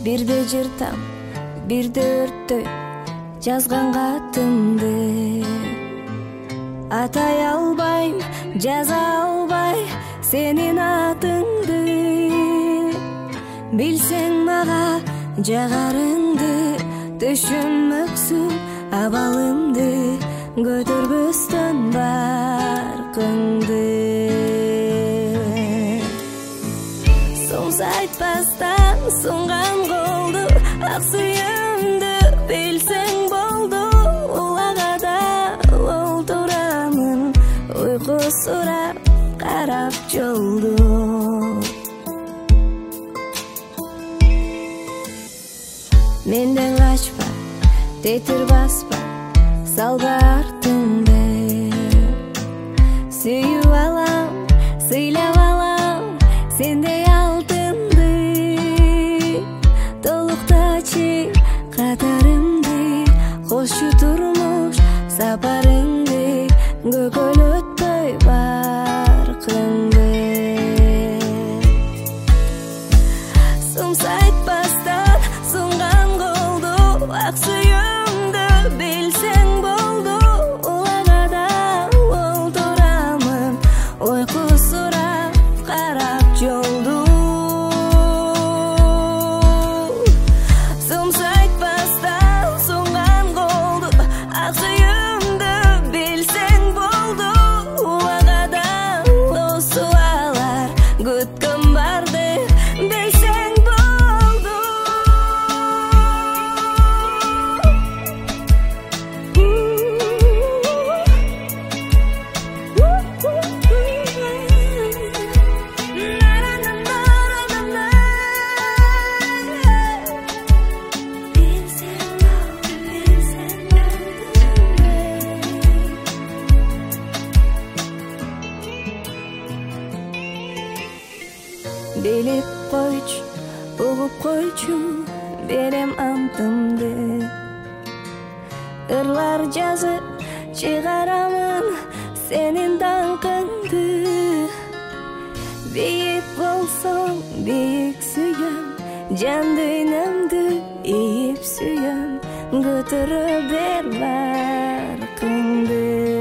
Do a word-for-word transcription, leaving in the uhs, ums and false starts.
бирде жыртам, бирде өрттөй жазган катымды. Атай албайм, жаза албай сенин атыңды. Билсең мага жагарыңды, түшүнмөксүң абалымды, көтөрбөстөн баркыңды. Сумса айтпастан сунган колду, ак сүйүмдү билсең болду. Улагада олтурамын, уйку сурап карап жолду. Менден качпа, тетир баспа, салба артыңды. Сүйүп алам, сыйлап алам сендей алтынды. Толуктачы катарымды, кошчу турмуш сапарыңды, көкөлөтпөй баркыңды. Сумса айтпастан сунган колду, ак сүйүмдү билсең болду. Улагада олтурамын, уйку сурап карап жолду. Сумса айтпастан сунган колду, ак сүйүмдү билсең болду. Улагада осу алар күткөн барды билсең болду. Билип койчу, угуп койчу, берем антымды. Ырлар жазып чыгарамын сенин даңкыңды. Бийик болсоң бийик сүйөм, жан дүйнөмдү ийип сүйөм, көтөрө бер баркыңды.